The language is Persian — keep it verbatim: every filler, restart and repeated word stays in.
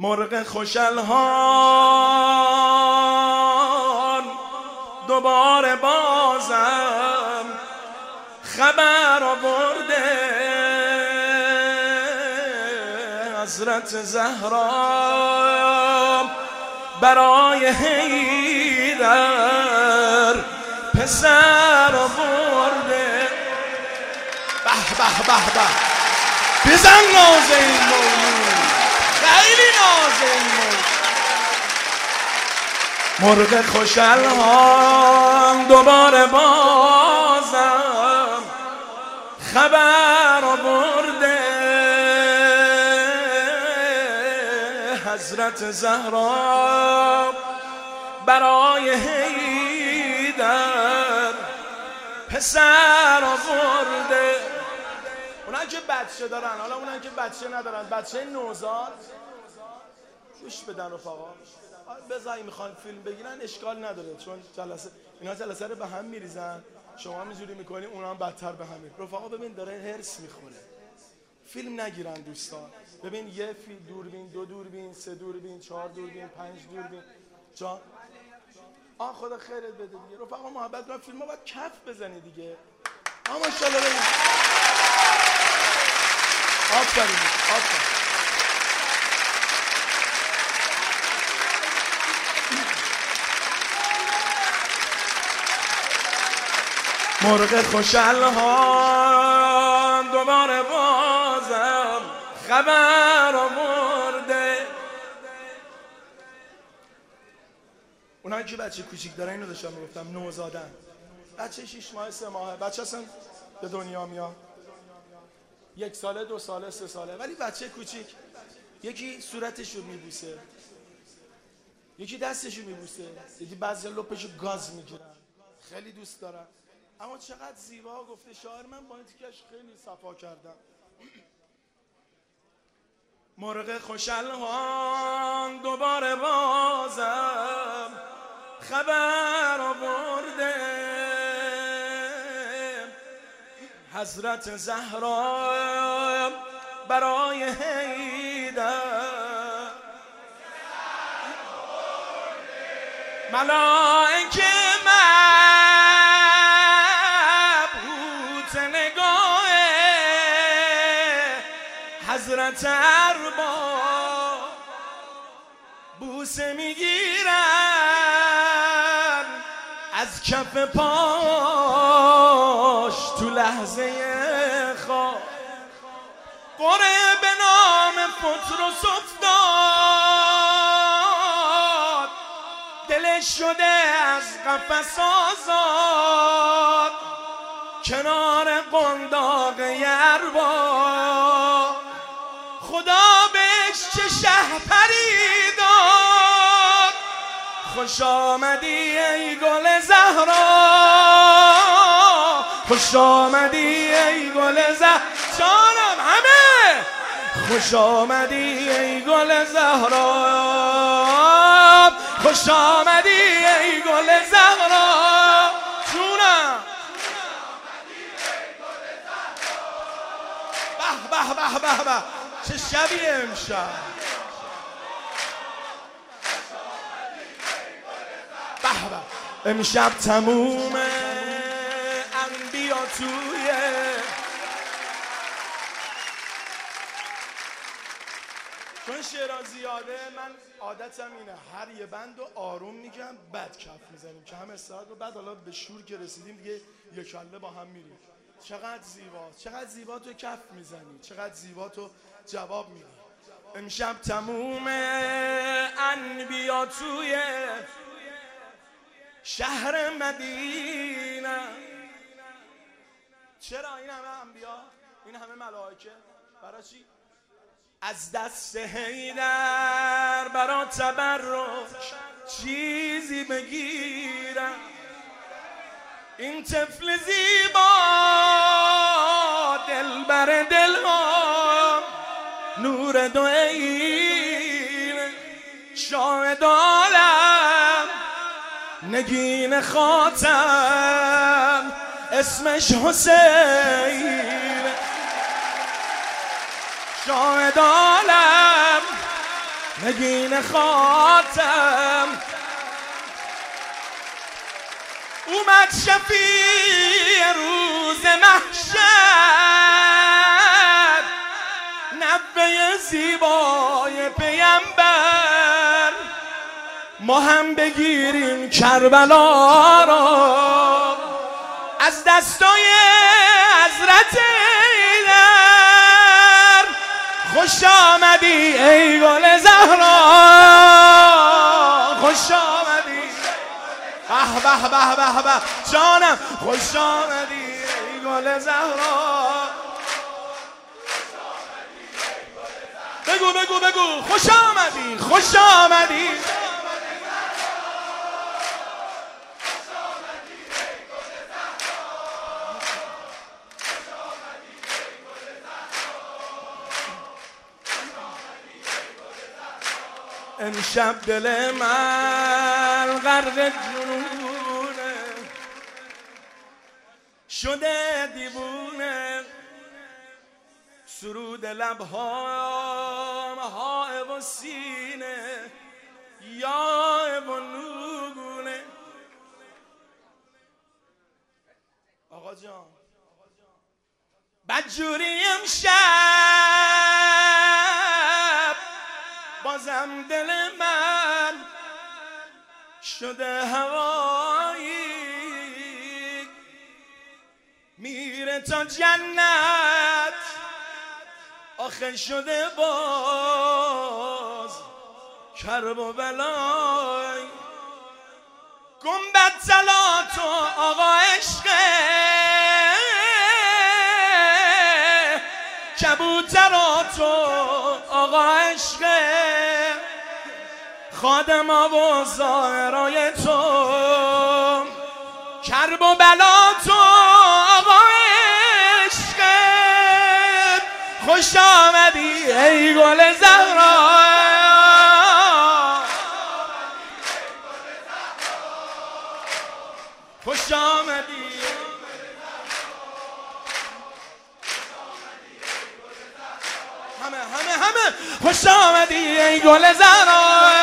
مرغ خوشالهان دوباره بازم خبر آورده حضرت زهرا برای حیدر پسر آورده. به به به به بزن ناز این مولود، خیلی ناز این مولود. مرغ خوشالهان دوباره بازم خبر آورده حضرت زهرا برای حیدر پسر آورده. اونایی که بچه دارن، حالا اونایی که بچه ندارن، بچه نوزاد گوش بدن رفقا، بذاری میخوان فیلم بگیرن اشکال نداره، چون جلسه اینا جلسه رو به هم میریزن، شما هم اینجوری میکنی اونا هم بدتر به هم میریزن. رفقا ببین داره هرس میخوره، فیلم نگیرن دوستان. ببین یه فیلم دوربین، دو دوربین، سه دوربین، چهار دوربین، پنج دوربین. جان آ خدا خیرت بده دیگه رفقا، محبت کنن، فیلم‌ها باید کف بزنی دیگه. آ ماشاءالله ببین. آفرین آفرین. مرغ خوشالهان دوباره بازم خبر آورده. اونایی که بچه کوچیک دارن اینو داشتم میگفتم، نوزادن، بچه شیش ماه سه ماه، بچه اصلا به دنیا میاد یک ساله دو ساله سه ساله، ولی بچه کوچیک یکی صورتشو میبوسه، یکی دستشو میبوسه، یکی بعضی لپشو گاز میگیرن، خیلی دوست دارن. اما چقدر زیبا گفته شاعر، من با این تیکش خیلی صفا کردم. مرغ خوشالهان دوباره بازم خبر آورده حضرت زهرا برای حیدر ملائکه مبهوت نگاه حضرت ارباب بوسه میگیرن از کف پاش تو لحظه خواب. قره به نام پطرس افتاد، دلش شده از قفس آزاد، کنار قنداق ارباب خدا بهش چه شهپری داد. خوش آمدی ای گل زهرا، خوش آمدی ای گل زهرا، جانم همه خوش آمدی ای گل زهرا، خوش آمدی ای گل زهرا، جونم به به به به به چه شبیه امشب. به به امشب تموم انبیا توی چون شعرها زیاده، من عادتم اینه هر یه بند رو آروم میگم بعد کف میزنیم که همه استراحت رو، بعد حالا به شور که رسیدیم دیگه یک کله با هم میریم. چقدر زیبا، چقدر زیبا تو کف میزنی، چقدر زیبا تو جواب میدی. امشب تموم انبیا توی شهر مدینه. چرا این همه انبیا، این همه ملائکه، برای چی؟ از دست حیدر برا تبرک چیزی بگیرم. این طفل زیبا دل بر دل ها نور دو عین شاهد عالم نگین خاتم اسمش حسین شاهد عالم نگین خاتم اومد شفیع روز محشر، نبه زیبای پیامبر. ما هم بگیریم کربلا را از دستای حضرت ایدر. خوش آمدی ای گل زهرا، خوش آمدی به به به به به جانم، خوش آمدی ای گل زهرا. بگو بگو بگو خوش آمدی، خوش آمدی. امشب دل من غرق جنونه شده دیوونه، سرود لبهام های و سینه یا و نگونه. آقا جان بدجوری امشب بازم دل من شده هوایی، میره تا جنت آخر شده باز کرب و بلای. گنبد طلا تو آقا عشقه، کبوترا تو آقا عشقه، خادم و زائرای تو کرب و بلا تو آقا عشقه. خوش آمدی ای گل زهرا، خوش آمدی. همه همه همه خوش آمدی ای گل زهرا.